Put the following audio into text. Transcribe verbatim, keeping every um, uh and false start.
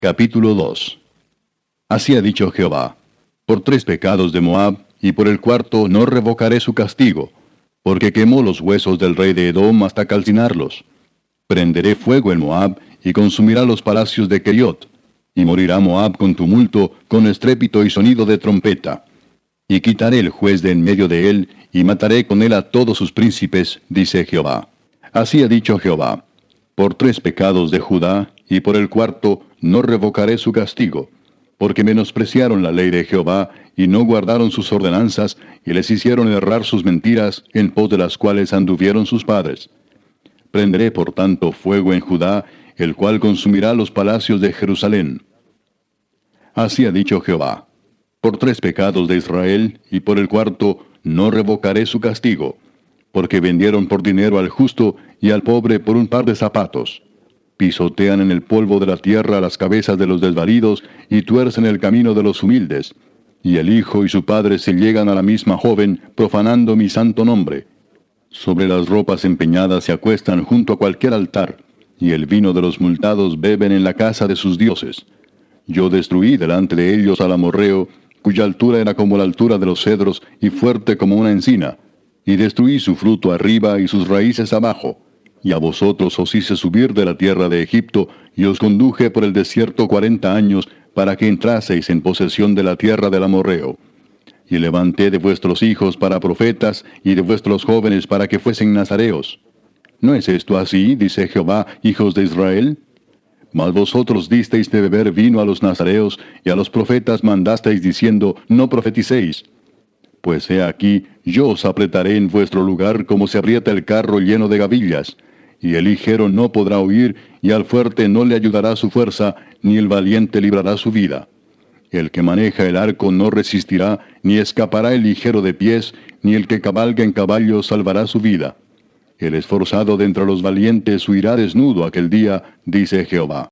Capítulo dos. Así ha dicho Jehová: por tres pecados de Moab, y por el cuarto no revocaré su castigo, porque quemó los huesos del rey de Edom hasta calcinarlos. Prenderé fuego en Moab, y consumirá los palacios de Keriot, y morirá Moab con tumulto, con estrépito y sonido de trompeta. Y quitaré el juez de en medio de él, y mataré con él a todos sus príncipes, dice Jehová. Así ha dicho Jehová: por tres pecados de Judá, y por el cuarto no revocaré su castigo, porque menospreciaron la ley de Jehová, y no guardaron sus ordenanzas, y les hicieron errar sus mentiras, en pos de las cuales anduvieron sus padres. Prenderé por tanto fuego en Judá, el cual consumirá los palacios de Jerusalén. Así ha dicho Jehová: por tres pecados de Israel, y por el cuarto no revocaré su castigo, porque vendieron por dinero al justo, y al pobre por un par de zapatos. Pisotean en el polvo de la tierra las cabezas de los desvalidos, y tuercen el camino de los humildes. Y el hijo y su padre se llegan a la misma joven, profanando mi santo nombre. Sobre las ropas empeñadas se acuestan junto a cualquier altar, y el vino de los multados beben en la casa de sus dioses. Yo destruí delante de ellos al amorreo, cuya altura era como la altura de los cedros, y fuerte como una encina, y destruí su fruto arriba y sus raíces abajo. Y a vosotros os hice subir de la tierra de Egipto, y os conduje por el desierto cuarenta años, para que entraseis en posesión de la tierra del amorreo. Y levanté de vuestros hijos para profetas, y de vuestros jóvenes para que fuesen nazareos. ¿No es esto así, dice Jehová, hijos de Israel? Mas vosotros disteis de beber vino a los nazareos, y a los profetas mandasteis diciendo, no profeticéis. Pues he aquí, yo os apretaré en vuestro lugar como se aprieta el carro lleno de gavillas, y el ligero no podrá huir, y al fuerte no le ayudará su fuerza, ni el valiente librará su vida. El que maneja el arco no resistirá, ni escapará el ligero de pies, ni el que cabalga en caballo salvará su vida. El esforzado de entre los valientes huirá desnudo aquel día, dice Jehová.